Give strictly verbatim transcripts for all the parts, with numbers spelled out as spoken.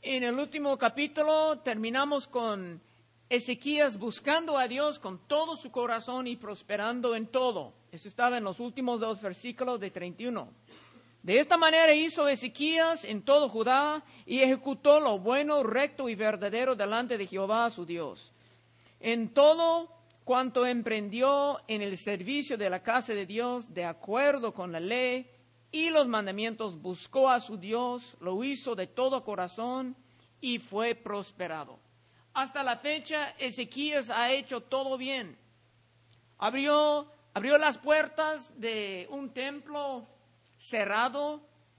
En el último capítulo terminamos con Ezequías buscando a Dios con todo su corazón y prosperando en todo. Eso estaba en los últimos dos versículos de treinta y uno. De esta manera hizo Ezequías en todo Judá y ejecutó lo bueno, recto y verdadero delante de Jehová su Dios. En todo cuanto emprendió en el servicio de la casa de Dios, de acuerdo con la ley y los mandamientos, buscó a su Dios, lo hizo de todo corazón y fue prosperado. Hasta la fecha, Ezequías ha hecho todo bien. Abrió, abrió las puertas de un templo cerrado,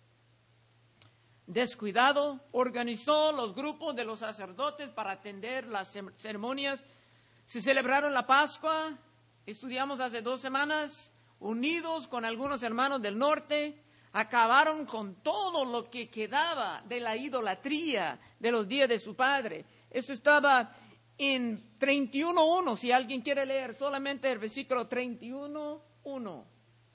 descuidado, organizó los grupos de los sacerdotes para atender las ceremonias. Se celebraron la Pascua, estudiamos hace dos semanas, unidos con algunos hermanos del norte, acabaron con todo lo que quedaba de la idolatría de los días de su padre. Esto estaba en treinta y uno uno, si alguien quiere leer solamente el versículo treinta y uno uno.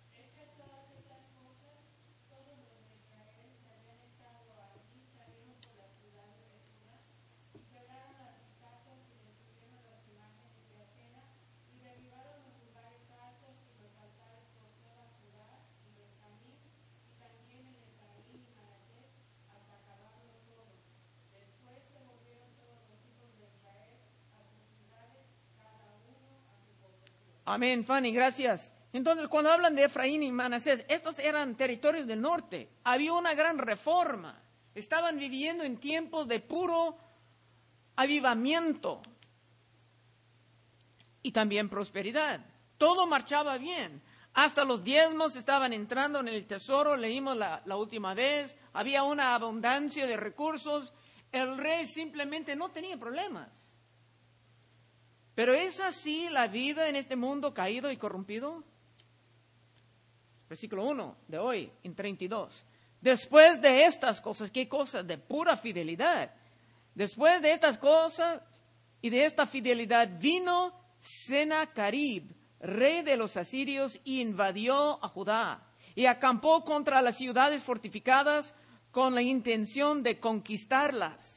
Amén, Fanny, gracias. Entonces, cuando hablan de Efraín y Manasés, estos eran territorios del norte. Había una gran reforma. Estaban viviendo en tiempos de puro avivamiento y también prosperidad. Todo marchaba bien. Hasta los diezmos estaban entrando en el tesoro, leímos la, la última vez. Había una abundancia de recursos. El rey simplemente no tenía problemas. Pero ¿es así la vida en este mundo caído y corrompido? Versículo uno de hoy, en treinta y dos. Después de estas cosas, ¿qué cosas? De pura fidelidad. Después de estas cosas y de esta fidelidad vino Sennacherib, rey de los asirios, y invadió a Judá y acampó contra las ciudades fortificadas con la intención de conquistarlas.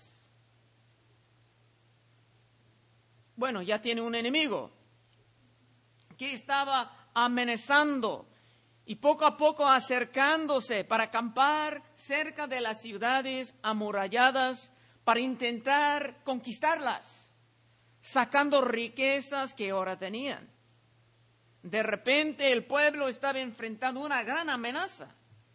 Bueno, ya tiene un enemigo que estaba amenazando y poco a poco acercándose para acampar cerca de las ciudades amuralladas para intentar conquistarlas, sacando riquezas que ahora tenían. De repente el pueblo estaba enfrentando una gran amenaza.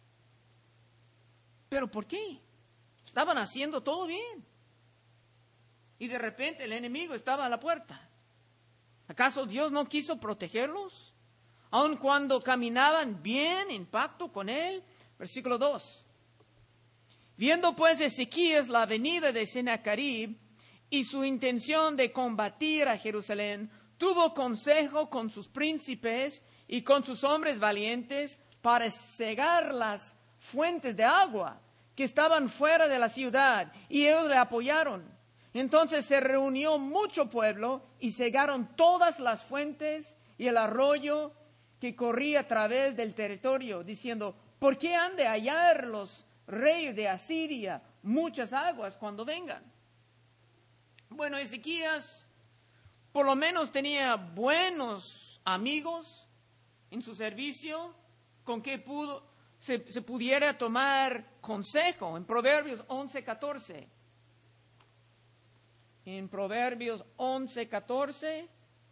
¿Pero por qué? Estaban haciendo todo bien. Y de repente el enemigo estaba a la puerta. ¿Acaso Dios no quiso protegerlos? Aun cuando caminaban bien en pacto con él. Versículo dos. Viendo pues Ezequías la venida de Sennacherib y su intención de combatir a Jerusalén, tuvo consejo con sus príncipes y con sus hombres valientes para cegar las fuentes de agua que estaban fuera de la ciudad, y ellos le apoyaron. Entonces se reunió mucho pueblo y cegaron todas las fuentes y el arroyo que corría a través del territorio, diciendo: ¿por qué han de hallar los reyes de Asiria muchas aguas cuando vengan? Bueno, Ezequías por lo menos tenía buenos amigos en su servicio con que pudo, se, se pudiera tomar consejo. En Proverbios once catorce. En Proverbios once catorce.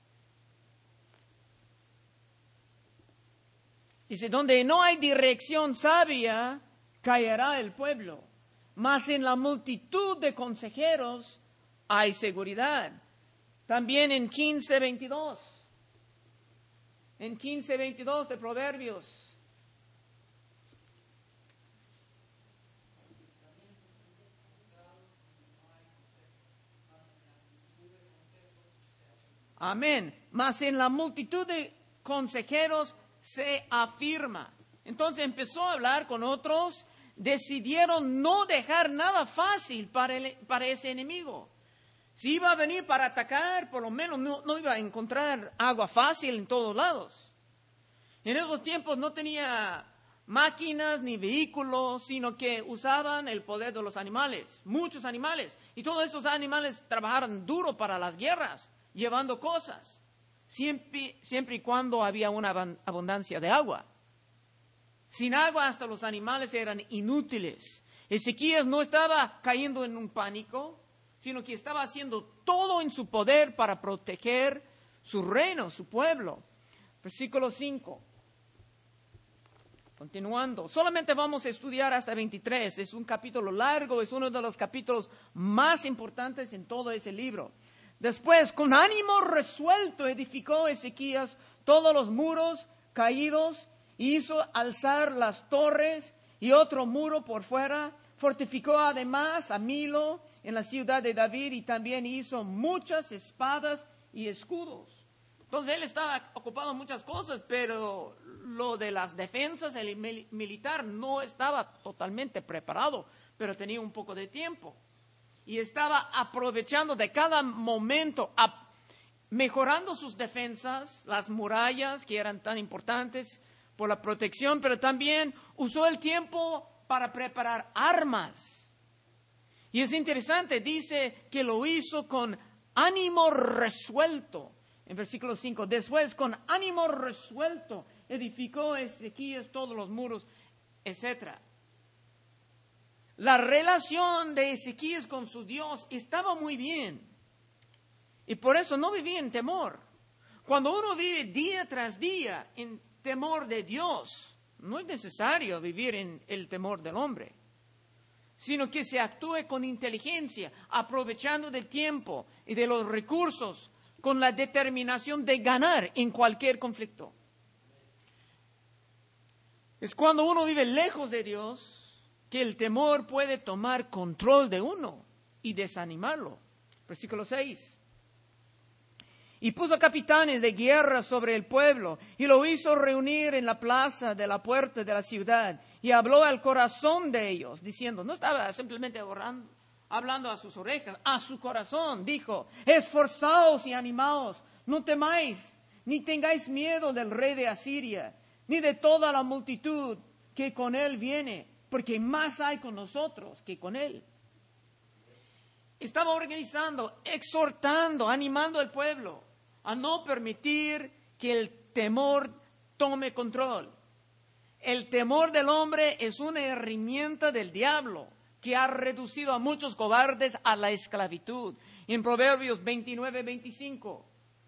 Dice: donde no hay dirección sabia, caerá el pueblo, mas en la multitud de consejeros hay seguridad. También en quince veintidós. En quince veintidós de Proverbios. Amén. Mas en la multitud de consejeros se afirma. Entonces empezó a hablar con otros. Decidieron no dejar nada fácil para, el, para ese enemigo. Si iba a venir para atacar, por lo menos no, no iba a encontrar agua fácil en todos lados. En esos tiempos no tenía máquinas ni vehículos, sino que usaban el poder de los animales, muchos animales. Y todos esos animales trabajaron duro para las guerras, llevando cosas, siempre, siempre y cuando había una abundancia de agua. Sin agua hasta los animales eran inútiles. Ezequías no estaba cayendo en un pánico, sino que estaba haciendo todo en su poder para proteger su reino, su pueblo. Versículo cinco. Continuando, solamente vamos a estudiar hasta veintitrés, es un capítulo largo, es uno de los capítulos más importantes en todo ese libro. Después, con ánimo resuelto, edificó Ezequías todos los muros caídos, hizo alzar las torres y otro muro por fuera, fortificó además a Milo en la ciudad de David y también hizo muchas espadas y escudos. Entonces él estaba ocupado en muchas cosas, pero lo de las defensas, el mil- militar no estaba totalmente preparado, pero tenía un poco de tiempo. Y estaba aprovechando de cada momento, a, mejorando sus defensas, las murallas que eran tan importantes por la protección, pero también usó el tiempo para preparar armas. Y es interesante, dice que lo hizo con ánimo resuelto. En versículo cinco, después con ánimo resuelto edificó Ezequías todos los muros, etcétera. La relación de Ezequías con su Dios estaba muy bien. Y por eso no vivía en temor. Cuando uno vive día tras día en temor de Dios, no es necesario vivir en el temor del hombre, sino que se actúe con inteligencia, aprovechando del tiempo y de los recursos, con la determinación de ganar en cualquier conflicto. Es cuando uno vive lejos de Dios que el temor puede tomar control de uno y desanimarlo. Versículo seis. Y puso capitanes de guerra sobre el pueblo y lo hizo reunir en la plaza de la puerta de la ciudad y habló al corazón de ellos, diciendo, no estaba simplemente orando, hablando a sus orejas, a su corazón, dijo, esforzaos y animaos, no temáis, ni tengáis miedo del rey de Asiria, ni de toda la multitud que con él viene, porque más hay con nosotros que con él. Estaba organizando, exhortando, animando al pueblo a no permitir que el temor tome control. El temor del hombre es una herramienta del diablo que ha reducido a muchos cobardes a la esclavitud. En Proverbios veintinueve, veinticinco.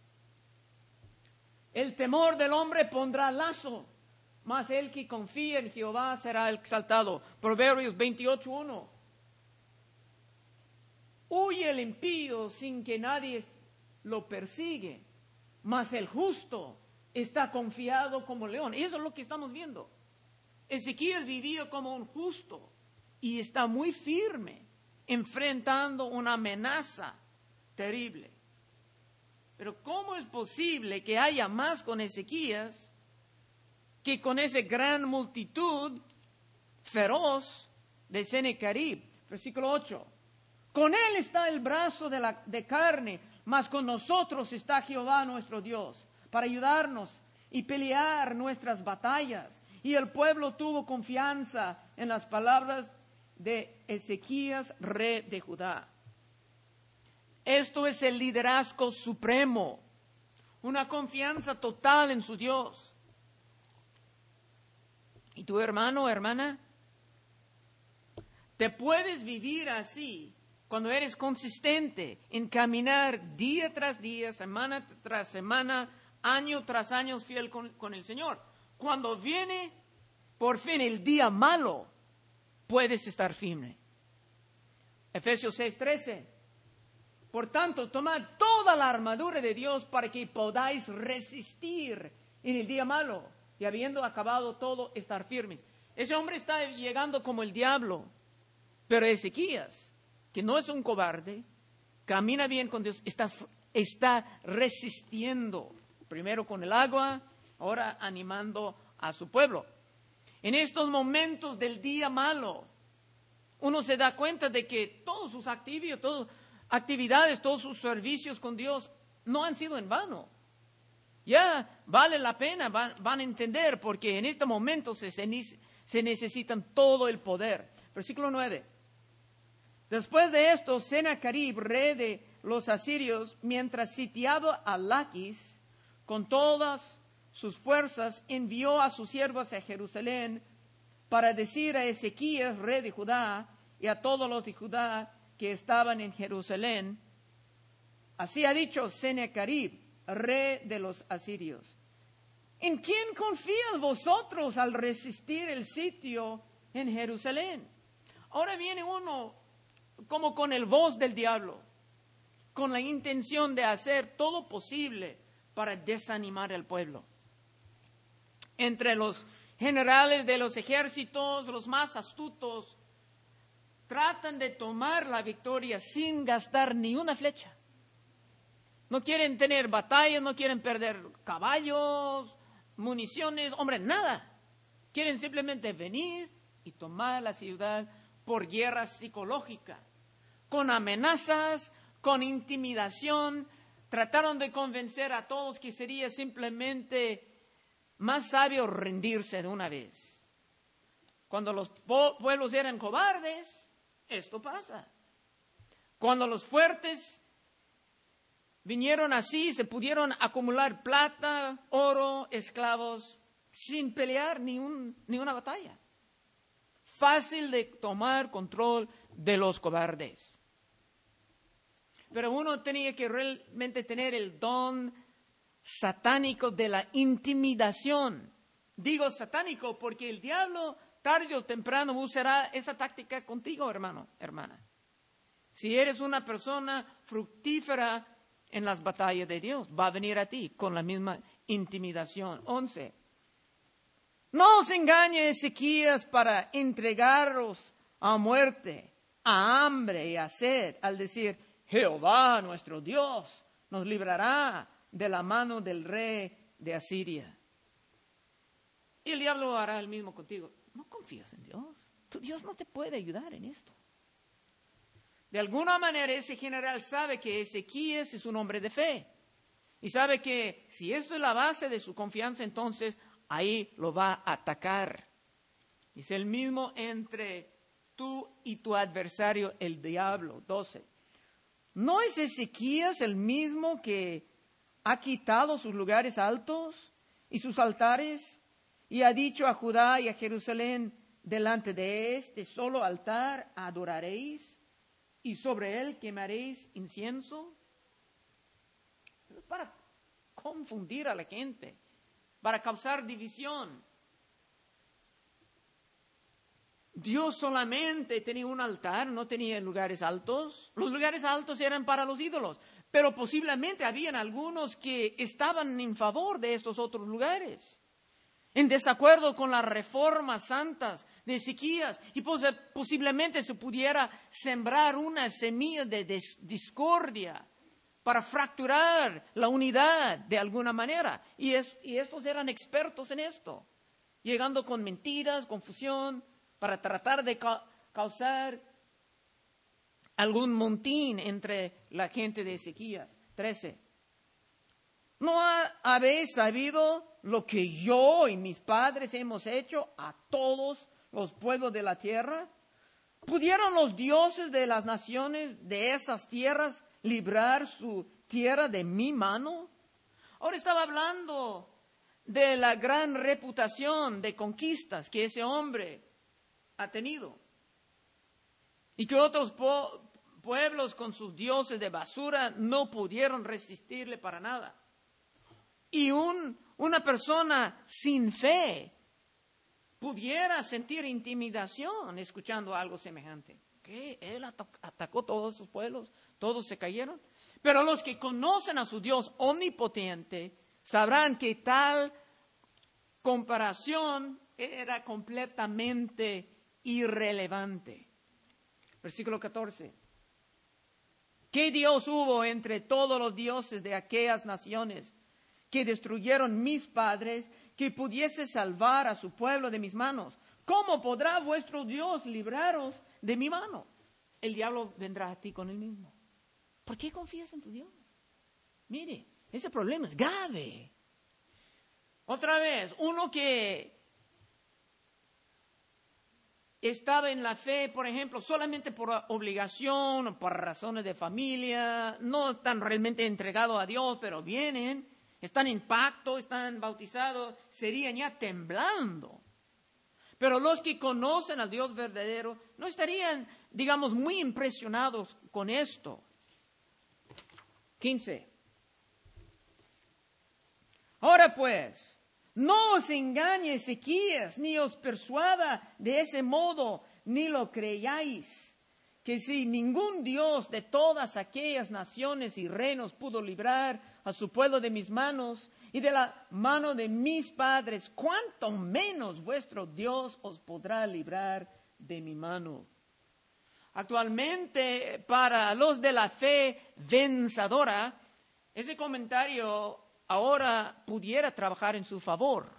El temor del hombre pondrá lazo, mas el que confía en Jehová será exaltado. Proverbios veintiocho, uno. Huye el impío sin que nadie lo persigue, mas el justo está confiado como león. Y eso es lo que estamos viendo. Ezequías vivía como un justo y está muy firme, enfrentando una amenaza terrible. Pero ¿cómo es posible que haya más con Ezequías que con esa gran multitud feroz de Sennacherib? Versículo ocho. Con él está el brazo de, la, de carne, mas con nosotros está Jehová nuestro Dios, para ayudarnos y pelear nuestras batallas. Y el pueblo tuvo confianza en las palabras de Ezequías, rey de Judá. Esto es el liderazgo supremo, una confianza total en su Dios. ¿Y tu hermano o hermana? ¿Te puedes vivir así cuando eres consistente en caminar día tras día, semana tras semana, año tras año fiel con, con el Señor? Cuando viene por fin el día malo, puedes estar firme. Efesios seis, trece. Por tanto, tomad toda la armadura de Dios para que podáis resistir en el día malo y habiendo acabado todo, estar firmes. Ese hombre está llegando como el diablo, pero Ezequías, que no es un cobarde, camina bien con Dios, está, está resistiendo, primero con el agua, ahora animando a su pueblo. En estos momentos del día malo, uno se da cuenta de que todas sus actividades, todas, actividades, todos sus servicios con Dios no han sido en vano. Ya vale la pena, van, van a entender, porque en este momento se, Se necesitan todo el poder. Versículo nueve. Después de esto, Sennacherib, rey de los asirios, mientras sitiaba a Laquis con todas sus fuerzas, envió a sus siervos a Jerusalén para decir a Ezequías, rey de Judá, y a todos los de Judá que estaban en Jerusalén: así ha dicho Sennacherib, rey de los asirios: ¿en quién confían vosotros al resistir el sitio en Jerusalén? Ahora viene uno como con el voz del diablo, con la intención de hacer todo posible para desanimar al pueblo. Entre los generales de los ejércitos, los más astutos, tratan de tomar la victoria sin gastar ni una flecha. No quieren tener batallas, no quieren perder caballos, municiones, hombre, nada. Quieren simplemente venir y tomar la ciudad por guerra psicológica, con amenazas, con intimidación. Trataron de convencer a todos que sería simplemente más sabio rendirse de una vez. Cuando los pueblos eran cobardes, esto pasa. Cuando los fuertes vinieron así, se pudieron acumular plata, oro, esclavos, sin pelear ni, un, ni una batalla. Fácil de tomar control de los cobardes. Pero uno tenía que realmente tener el don satánico de la intimidación. Digo satánico porque el diablo tarde o temprano usará esa táctica contigo, hermano, hermana. Si eres una persona fructífera en las batallas de Dios, va a venir a ti con la misma intimidación. Once. No os engañe Ezequías para entregaros a muerte, a hambre y a sed, al decir: Jehová nuestro Dios nos librará de la mano del rey de Asiria. Y el diablo hará el mismo contigo. No confías en Dios. Tu Dios no te puede ayudar en esto. De alguna manera ese general sabe que Ezequías es un hombre de fe. Y sabe que si esto es la base de su confianza, entonces ahí lo va a atacar. Es el mismo entre tú y tu adversario, el diablo. doce. ¿No es Ezequías el mismo que ha quitado sus lugares altos y sus altares y ha dicho a Judá y a Jerusalén: delante de este solo altar adoraréis y sobre él quemaréis incienso? Para confundir a la gente, para causar división. Dios solamente tenía un altar, no tenía lugares altos. Los lugares altos eran para los ídolos, pero posiblemente habían algunos que estaban en favor de estos otros lugares, en desacuerdo con las reformas santas de Ezequías, y pos- posiblemente se pudiera sembrar una semilla de dis- discordia para fracturar la unidad de alguna manera. Y, es, y estos eran expertos en esto, llegando con mentiras, confusión, para tratar de ca- causar algún montín entre la gente de Ezequías. trece. ¿No ha- habéis sabido lo que yo y mis padres hemos hecho a todos los pueblos de la tierra? ¿Pudieron los dioses de las naciones de esas tierras librar su tierra de mi mano? Ahora estaba hablando de la gran reputación de conquistas que ese hombre ha tenido, y que otros po- pueblos con sus dioses de basura no pudieron resistirle para nada. Y un, una persona sin fe pudiera sentir intimidación escuchando algo semejante. ¿Qué? Él ato- atacó todos sus pueblos, todos se cayeron. Pero los que conocen a su Dios omnipotente sabrán que tal comparación era completamente irrelevante. Versículo catorce. ¿Qué Dios hubo entre todos los dioses de aquellas naciones que destruyeron mis padres, que pudiese salvar a su pueblo de mis manos? ¿Cómo podrá vuestro Dios libraros de mi mano? El diablo vendrá a ti con el mismo. ¿Por qué confías en tu Dios? Mire, ese problema es grave. Otra vez, uno que estaba en la fe, por ejemplo, solamente por obligación o por razones de familia, no están realmente entregados a Dios, pero vienen, están en pacto, están bautizados, serían ya temblando. Pero los que conocen al Dios verdadero no estarían, digamos, muy impresionados con esto. quince. Ahora pues, no os engañe Ezequías, ni os persuada de ese modo, ni lo creáis, que si ningún Dios de todas aquellas naciones y reinos pudo librar a su pueblo de mis manos y de la mano de mis padres, cuánto menos vuestro Dios os podrá librar de mi mano. Actualmente, para los de la fe vencedora, ese comentario ahora pudiera trabajar en su favor.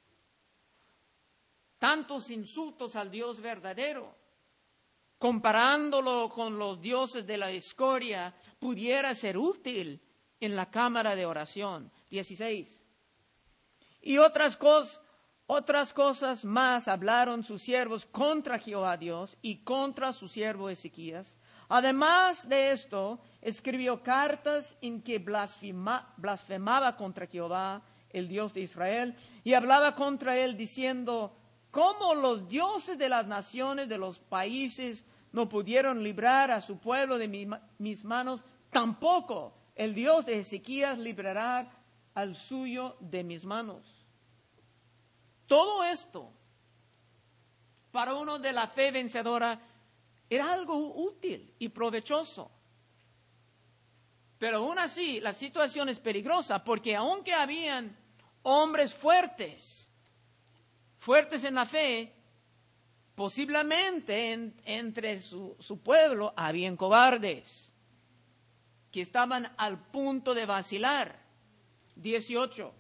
Tantos insultos al Dios verdadero, comparándolo con los dioses de la escoria, pudiera ser útil en la cámara de oración. dieciséis. Y otras cosas, otras cosas más hablaron sus siervos contra Jehová Dios y contra su siervo Ezequías. Además de esto, escribió cartas en que blasfema, blasfemaba contra Jehová, el Dios de Israel, y hablaba contra él diciendo, ¿cómo los dioses de las naciones de los países no pudieron librar a su pueblo de mi, mis manos? Tampoco el Dios de Ezequías librará al suyo de mis manos. Todo esto, para uno de la fe vencedora, era algo útil y provechoso. Pero aún así, la situación es peligrosa, porque aunque habían hombres fuertes, fuertes en la fe, posiblemente en, entre su, su pueblo habían cobardes que estaban al punto de vacilar. dieciocho.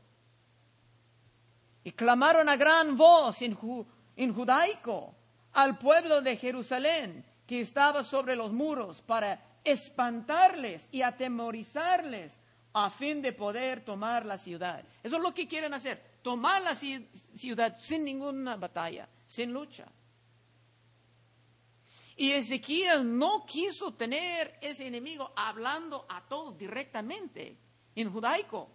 Y clamaron a gran voz en, ju, en judaico al pueblo de Jerusalén que estaba sobre los muros para espantarles y atemorizarles a fin de poder tomar la ciudad. Eso es lo que quieren hacer, tomar la ciudad sin ninguna batalla, sin lucha. Y Ezequías no quiso tener ese enemigo hablando a todos directamente en judaico.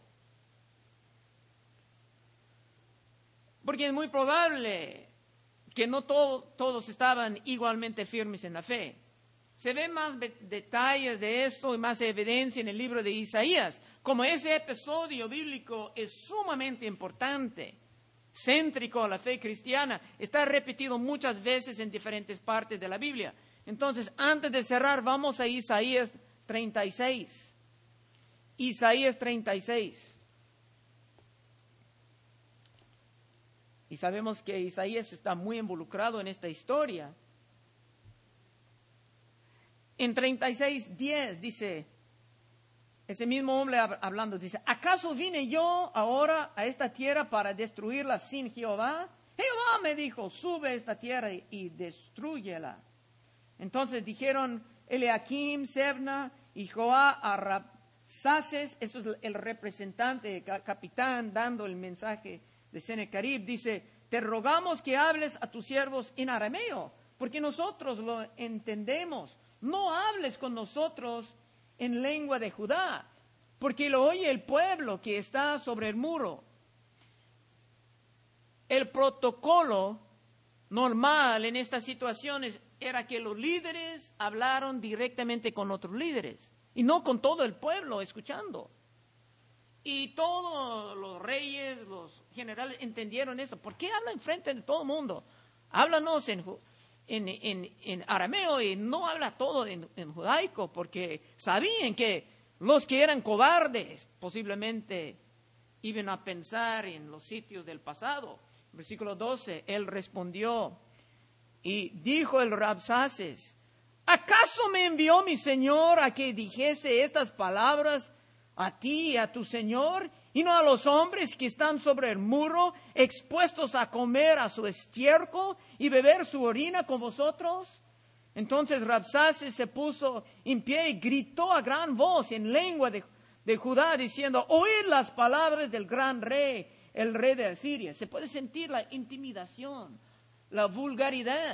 Porque es muy probable que no todo, todos estaban igualmente firmes en la fe. Se ven más detalles de esto y más evidencia en el libro de Isaías. Como ese episodio bíblico es sumamente importante, céntrico a la fe cristiana, está repetido muchas veces en diferentes partes de la Biblia. Entonces, antes de cerrar, vamos a Isaías treinta y seis. Isaías treinta y seis. Y sabemos que Isaías está muy involucrado en esta historia. En treinta y seis, diez dice, ese mismo hombre hablando, dice, ¿acaso vine yo ahora a esta tierra para destruirla sin Jehová? Jehová me dijo, sube a esta tierra y, y destrúyela. Entonces dijeron Eliakim, Sebna y Joá a Rabsaces, esto es el representante, el capitán, dando el mensaje de Sennacherib, dice, te rogamos que hables a tus siervos en arameo, porque nosotros lo entendemos. No hables con nosotros en lengua de Judá, porque lo oye el pueblo que está sobre el muro. El protocolo normal en estas situaciones era que los líderes hablaron directamente con otros líderes y no con todo el pueblo escuchando. Y todos los reyes, los generales entendieron eso. ¿Por qué habla enfrente de todo el mundo? Háblanos en, en, en, en arameo y no habla todo en, en judaico, porque sabían que los que eran cobardes posiblemente iban a pensar en los sitios del pasado. Versículo doce, él respondió y dijo el Rabsaces, ¿acaso me envió mi Señor a que dijese estas palabras a ti y a tu Señor, y no a los hombres que están sobre el muro, expuestos a comer a su estiércol y beber su orina con vosotros? Entonces Rabsaces se puso en pie y gritó a gran voz en lengua de, de Judá, diciendo, oíd las palabras del gran rey, el rey de Asiria. Se puede sentir la intimidación, la vulgaridad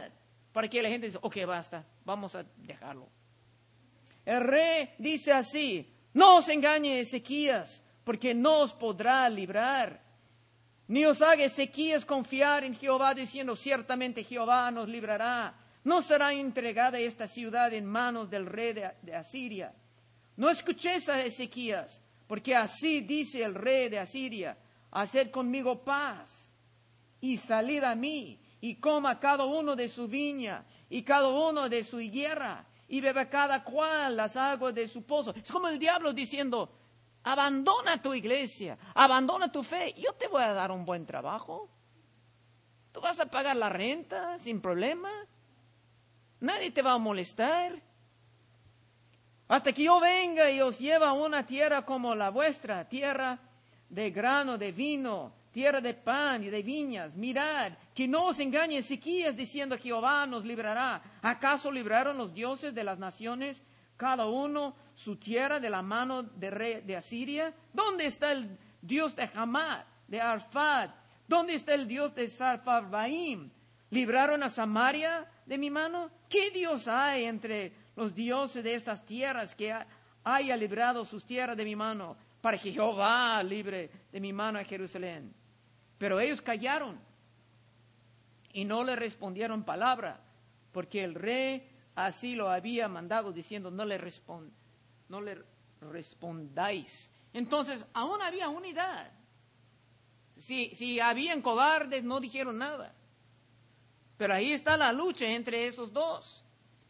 para que la gente diga, ok, basta, vamos a dejarlo. El rey dice así, no os engañe Ezequías, porque no os podrá librar. Ni os haga Ezequías confiar en Jehová, diciendo, ciertamente Jehová nos librará. No será entregada esta ciudad en manos del rey de, de Asiria. No escuchéis a Ezequías, porque así dice el rey de Asiria, haced conmigo paz, y salid a mí, y coma cada uno de su viña, y cada uno de su higuera, y beba cada cual las aguas de su pozo. Es como el diablo diciendo, abandona tu iglesia, abandona tu fe, yo te voy a dar un buen trabajo. Tú vas a pagar la renta sin problema. Nadie te va a molestar. Hasta que yo venga y os lleve a una tierra como la vuestra, tierra de grano, de vino, tierra de pan y de viñas. Mirad, que no os engañe Ezequías diciendo, Jehová nos librará. ¿Acaso libraron los dioses de las naciones, cada uno su tierra, de la mano de rey de Asiria? ¿Dónde está el Dios de Hamad, de Arfad? ¿Dónde está el Dios de Sarfarbaim? ¿Libraron a Samaria de mi mano? ¿Qué Dios hay entre los dioses de estas tierras que haya librado sus tierras de mi mano, para que Jehová libre de mi mano a Jerusalén? Pero ellos callaron y no le respondieron palabra, porque el rey así lo había mandado, diciendo, no le, respond, no le respondáis. Entonces, aún había unidad. Si, si habían cobardes, no dijeron nada. Pero ahí está la lucha entre esos dos.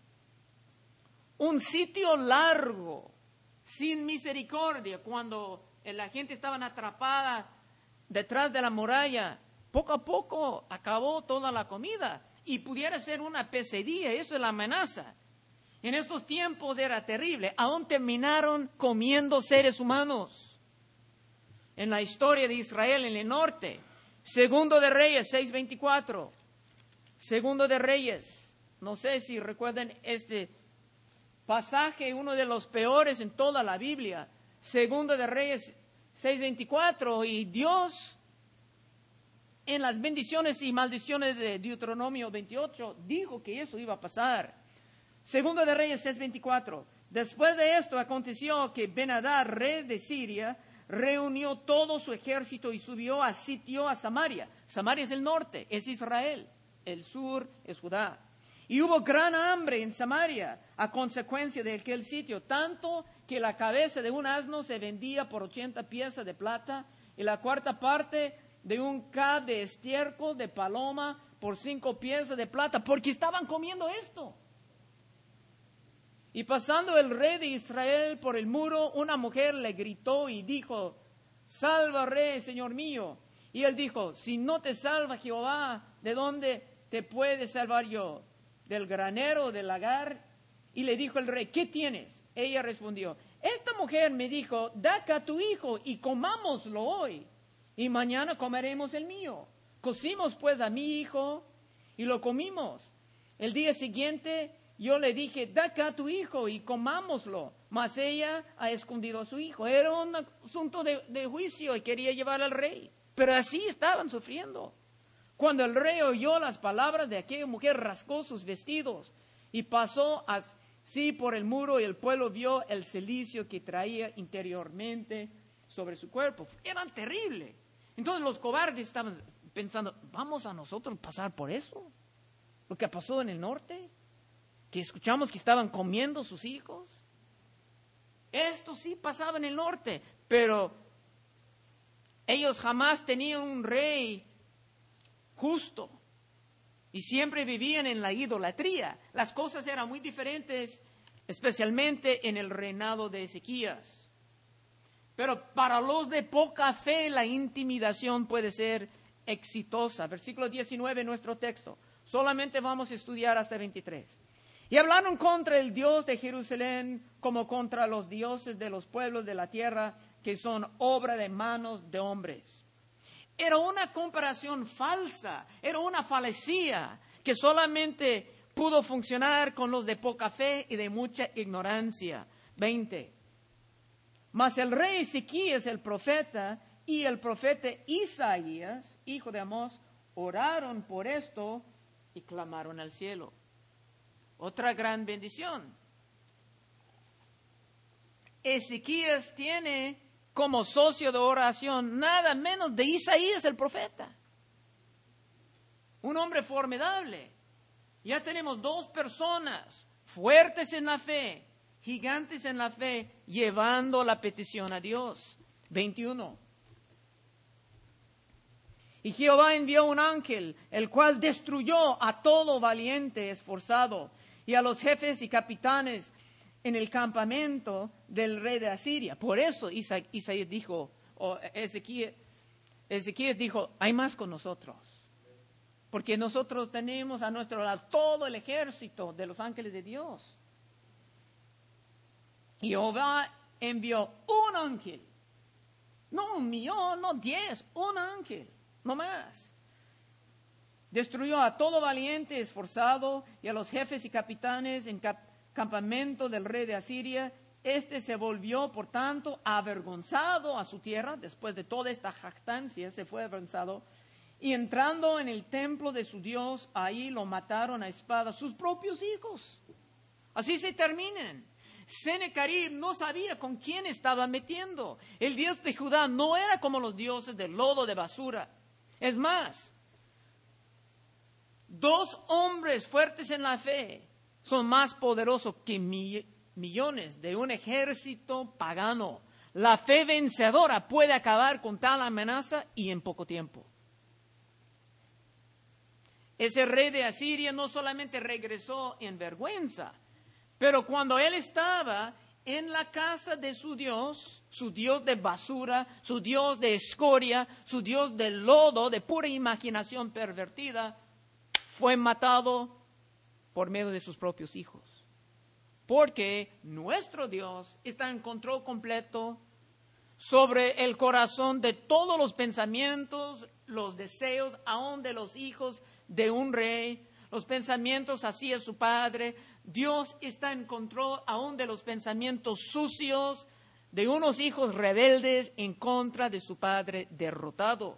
Un sitio largo, sin misericordia, cuando la gente estaba atrapada detrás de la muralla, poco a poco acabó toda la comida y pudiera ser una pesadilla. Eso es la amenaza. En estos tiempos era terrible. Aún terminaron comiendo seres humanos. En la historia de Israel en el norte, Segundo de Reyes seis veinticuatro. Segundo de Reyes, no sé si recuerdan este pasaje, uno de los peores en toda la Biblia. Segundo de Reyes seis veinticuatro, y Dios en las bendiciones y maldiciones de Deuteronomio veintiocho dijo que eso iba a pasar. Segundo de Reyes seis veinticuatro. Después de esto aconteció que Ben-Hadad, rey de Siria, reunió todo su ejército y subió a sitio a Samaria. Samaria es el norte, es Israel. El sur es Judá. Y hubo gran hambre en Samaria a consecuencia de aquel sitio, tanto que la cabeza de un asno se vendía por ochenta piezas de plata y la cuarta parte de un cab de estiércol de paloma por cinco piezas de plata, porque estaban comiendo esto. Y pasando el rey de Israel por el muro, una mujer le gritó y dijo, salva rey, señor mío. Y él dijo, si no te salva Jehová, ¿de dónde te puede salvar yo? ¿Del granero o del lagar? Y le dijo el rey, ¿qué tienes? Ella respondió, esta mujer me dijo, da acá a tu hijo y comámoslo hoy, y mañana comeremos el mío. Cocimos pues a mi hijo y lo comimos. El día siguiente yo le dije, da acá a tu hijo y comámoslo. Mas ella ha escondido a su hijo. Era un asunto de, de juicio y quería llevar al rey. Pero así estaban sufriendo. Cuando el rey oyó las palabras de aquella mujer, rasgó sus vestidos y pasó así por el muro, y el pueblo vio el cilicio que traía interiormente sobre su cuerpo. Eran terribles. Entonces los cobardes estaban pensando, ¿vamos a nosotros pasar por eso? Lo que pasó en el norte, que escuchamos que estaban comiendo sus hijos. Esto sí pasaba en el norte, pero ellos jamás tenían un rey justo y siempre vivían en la idolatría. Las cosas eran muy diferentes, especialmente en el reinado de Ezequías. Pero para los de poca fe la intimidación puede ser exitosa. Versículo diecinueve en nuestro texto. Solamente vamos a estudiar hasta veintitrés. Y hablaron contra el Dios de Jerusalén como contra los dioses de los pueblos de la tierra, que son obra de manos de hombres. Era una comparación falsa, era una falacia que solamente pudo funcionar con los de poca fe y de mucha ignorancia. veinte. Mas el rey Ezequías, el profeta, y el profeta Isaías, hijo de Amós, oraron por esto y clamaron al cielo. Otra gran bendición. Ezequías tiene como socio de oración nada menos de Isaías el profeta. Un hombre formidable. Ya tenemos dos personas fuertes en la fe, gigantes en la fe, llevando la petición a Dios. veintiuno. Y Jehová envió un ángel, el cual destruyó a todo valiente esforzado y a los jefes y capitanes en el campamento del rey de Asiria. Por eso Isa- Isaías dijo, o Ezequiel, Ezequiel dijo, hay más con nosotros. Porque nosotros tenemos a nuestro lado todo el ejército de los ángeles de Dios. Jehová envió un ángel. No un millón, no diez, un ángel, no más. Destruyó a todo valiente esforzado y a los jefes y capitanes en cap- campamento del rey de Asiria. Este se volvió, por tanto, avergonzado a su tierra. Después de toda esta jactancia, se fue avergonzado. Y entrando en el templo de su Dios, ahí lo mataron a espada sus propios hijos. Así se terminan. Sennacherib no sabía con quién estaba metiendo. El Dios de Judá no era como los dioses de lodo, de basura. Es más, dos hombres fuertes en la fe son más poderosos que mi- millones de un ejército pagano. La fe vencedora puede acabar con tal amenaza y en poco tiempo. Ese rey de Asiria no solamente regresó en vergüenza, pero cuando él estaba en la casa de su Dios, su Dios de basura, su Dios de escoria, su Dios de lodo, de pura imaginación pervertida, fue matado por medio de sus propios hijos. Porque nuestro Dios está en control completo sobre el corazón de todos los pensamientos, los deseos, aún de los hijos de un rey, los pensamientos hacia su padre. Dios está en control aún de los pensamientos sucios de unos hijos rebeldes en contra de su padre derrotado.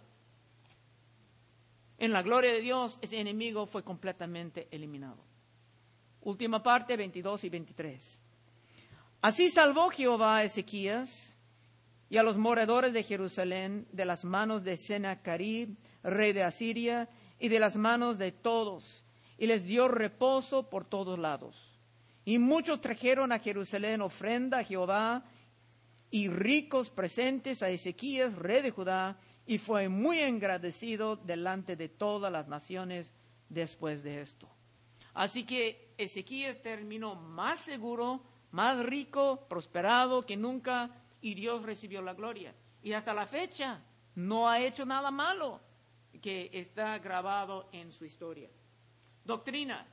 En la gloria de Dios, ese enemigo fue completamente eliminado. Última parte, veintidós y veintitrés. Así salvó Jehová a Ezequías y a los moradores de Jerusalén de las manos de Sennacherib, rey de Asiria, y de las manos de todos, y les dio reposo por todos lados. Y muchos trajeron a Jerusalén ofrenda a Jehová y ricos presentes a Ezequías, rey de Judá, y fue muy agradecido delante de todas las naciones después de esto. Así que Ezequías terminó más seguro, más rico, prosperado que nunca, y Dios recibió la gloria. Y hasta la fecha no ha hecho nada malo que está grabado en su historia. Doctrina.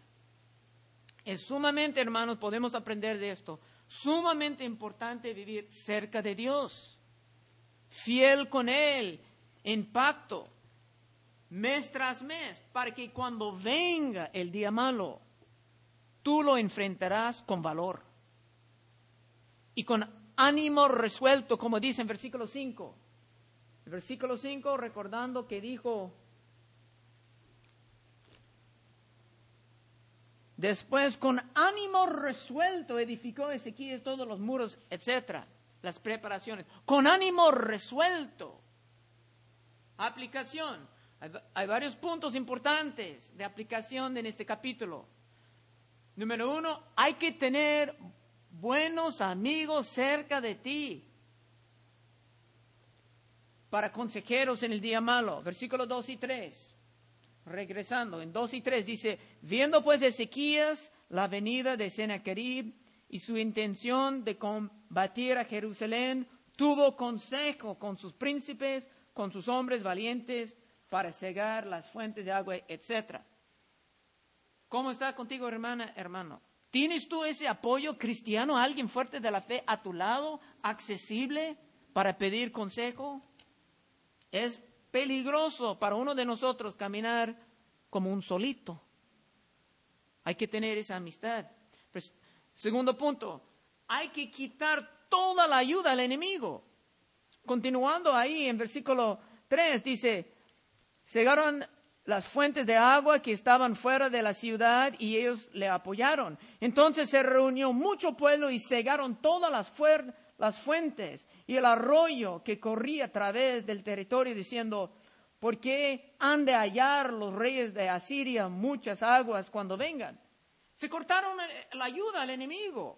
Es sumamente, hermanos, podemos aprender de esto, sumamente importante vivir cerca de Dios, fiel con Él, en pacto, mes tras mes, para que cuando venga el día malo, tú lo enfrentarás con valor y con ánimo resuelto, como dice en versículo cinco. El versículo cinco, recordando que dijo: después, con ánimo resuelto, edificó Ezequías todos los muros, etcétera, las preparaciones. Con ánimo resuelto. Aplicación. Hay, hay varios puntos importantes de aplicación en este capítulo. Número uno, hay que tener buenos amigos cerca de ti para consejeros en el día malo. Versículos dos y tres. Regresando, en dos y tres dice: viendo pues Ezequías la venida de Sennacherib y su intención de combatir a Jerusalén, tuvo consejo con sus príncipes, con sus hombres valientes, para cegar las fuentes de agua, etcétera. ¿Cómo está contigo, hermana, hermano? ¿Tienes tú ese apoyo cristiano, alguien fuerte de la fe a tu lado, accesible para pedir consejo? Es peligroso para uno de nosotros caminar como un solito. Hay que tener esa amistad. Pues, segundo punto, hay que quitar toda la ayuda al enemigo. Continuando ahí en versículo tres dice: cegaron las fuentes de agua que estaban fuera de la ciudad y ellos le apoyaron. Entonces se reunió mucho pueblo y cegaron todas las, fuer- las fuentes y el arroyo que corría a través del territorio, diciendo: ¿por qué han de hallar los reyes de Asiria muchas aguas cuando vengan? Se cortaron la ayuda al enemigo.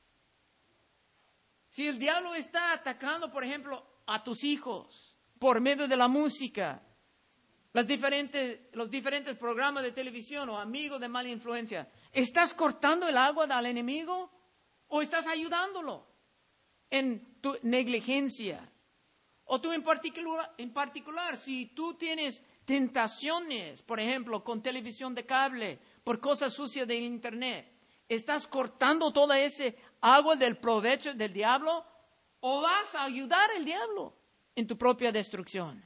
Si el diablo está atacando, por ejemplo, a tus hijos por medio de la música, las diferentes, los diferentes programas de televisión o amigos de mala influencia, ¿estás cortando el agua al enemigo o estás ayudándolo en tu negligencia? O tú en particular, en particular, si tú tienes tentaciones, por ejemplo, con televisión de cable, por cosas sucias de internet, ¿estás cortando toda ese agua del provecho del diablo o vas a ayudar al diablo en tu propia destrucción?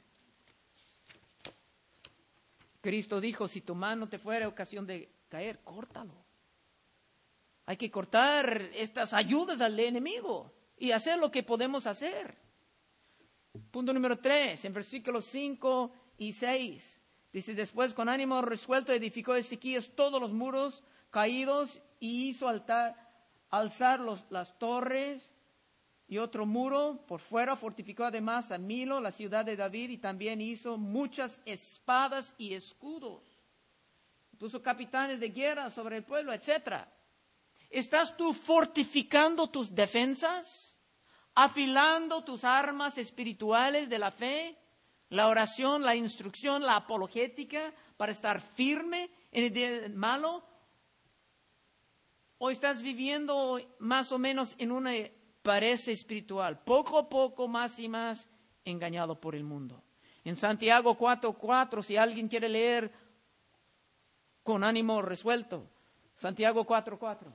Cristo dijo: si tu mano te fuera ocasión de caer, córtalo. Hay que cortar estas ayudas al enemigo y hacer lo que podemos hacer. Punto número tres, en versículos cinco y seis. Dice: después, con ánimo resuelto, edificó Ezequías todos los muros caídos y hizo altar, alzar los, las torres y otro muro por fuera. Fortificó además a Milo, la ciudad de David, y también hizo muchas espadas y escudos. Puso capitanes de guerra sobre el pueblo, etcétera. ¿Estás tú fortificando tus defensas? ¿Afilando tus armas espirituales de la fe? La oración, la instrucción, la apologética para estar firme en el día malo. ¿O estás viviendo más o menos en una pared espiritual, poco a poco, más y más engañado por el mundo? En Santiago cuatro cuatro, si alguien quiere leer con ánimo resuelto, Santiago cuatro cuatro.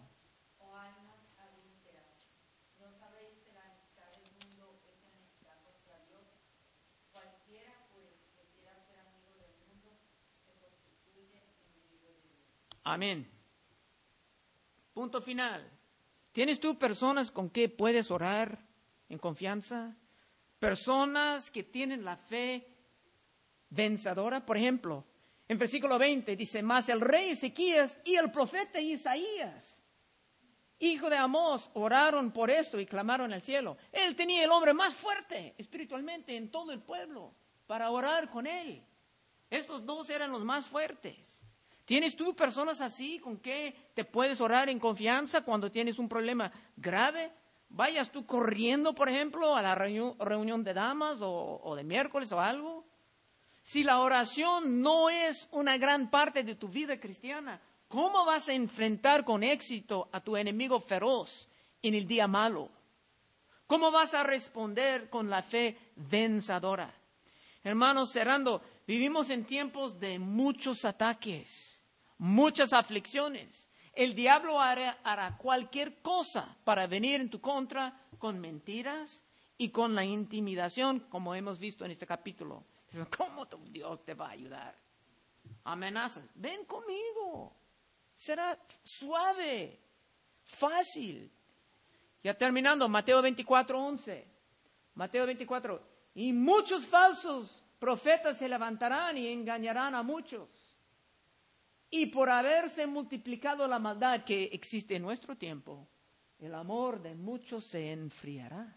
Amén. Punto final. ¿Tienes tú personas con que puedes orar en confianza? Personas que tienen la fe vencedora. Por ejemplo, en versículo veinte dice: mas el rey Ezequías y el profeta Isaías, hijo de Amós, oraron por esto y clamaron al cielo. Él tenía el hombre más fuerte espiritualmente en todo el pueblo para orar con él. Estos dos eran los más fuertes. ¿Tienes tú personas así con que te puedes orar en confianza cuando tienes un problema grave? Vayas tú corriendo, por ejemplo, a la reunión, reunión de damas o, o de miércoles o algo. Si la oración no es una gran parte de tu vida cristiana, ¿cómo vas a enfrentar con éxito a tu enemigo feroz en el día malo? ¿Cómo vas a responder con la fe vencedora? Hermanos, cerrando, vivimos en tiempos de muchos ataques, muchas aflicciones. El diablo hará, hará cualquier cosa para venir en tu contra con mentiras y con la intimidación, como hemos visto en este capítulo. ¿Cómo tu Dios te va a ayudar? Amenazas. Ven conmigo. Será suave, fácil. Ya terminando, Mateo veinticuatro once. Mateo veinticuatro. Y muchos falsos profetas se levantarán y engañarán a muchos. Y por haberse multiplicado la maldad que existe en nuestro tiempo, el amor de muchos se enfriará.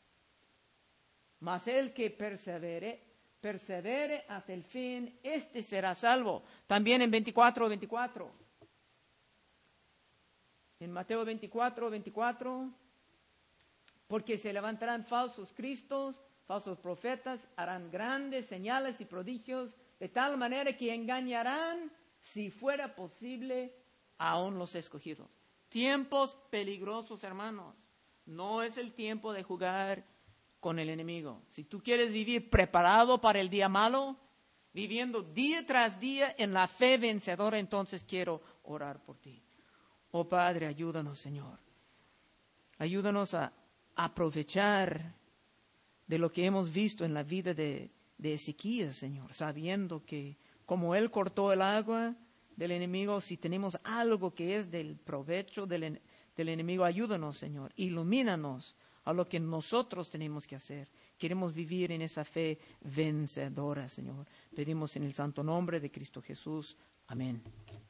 Mas el que persevere, persevere hasta el fin, este será salvo. También en veinticuatro veinticuatro. En Mateo veinticuatro veinticuatro. Porque se levantarán falsos cristos, falsos profetas, harán grandes señales y prodigios, de tal manera que engañarán, si fuera posible, aún los escogidos. Tiempos peligrosos, hermanos. No es el tiempo de jugar con el enemigo. Si tú quieres vivir preparado para el día malo, viviendo día tras día en la fe vencedora, entonces quiero orar por ti. Oh Padre, ayúdanos, Señor. Ayúdanos a aprovechar de lo que hemos visto en la vida de, de Ezequías, Señor, sabiendo que como Él cortó el agua del enemigo, si tenemos algo que es del provecho del, del enemigo, ayúdanos, Señor, ilumínanos a lo que nosotros tenemos que hacer. Queremos vivir en esa fe vencedora, Señor. pedimos en el santo nombre de Cristo Jesús. Amén.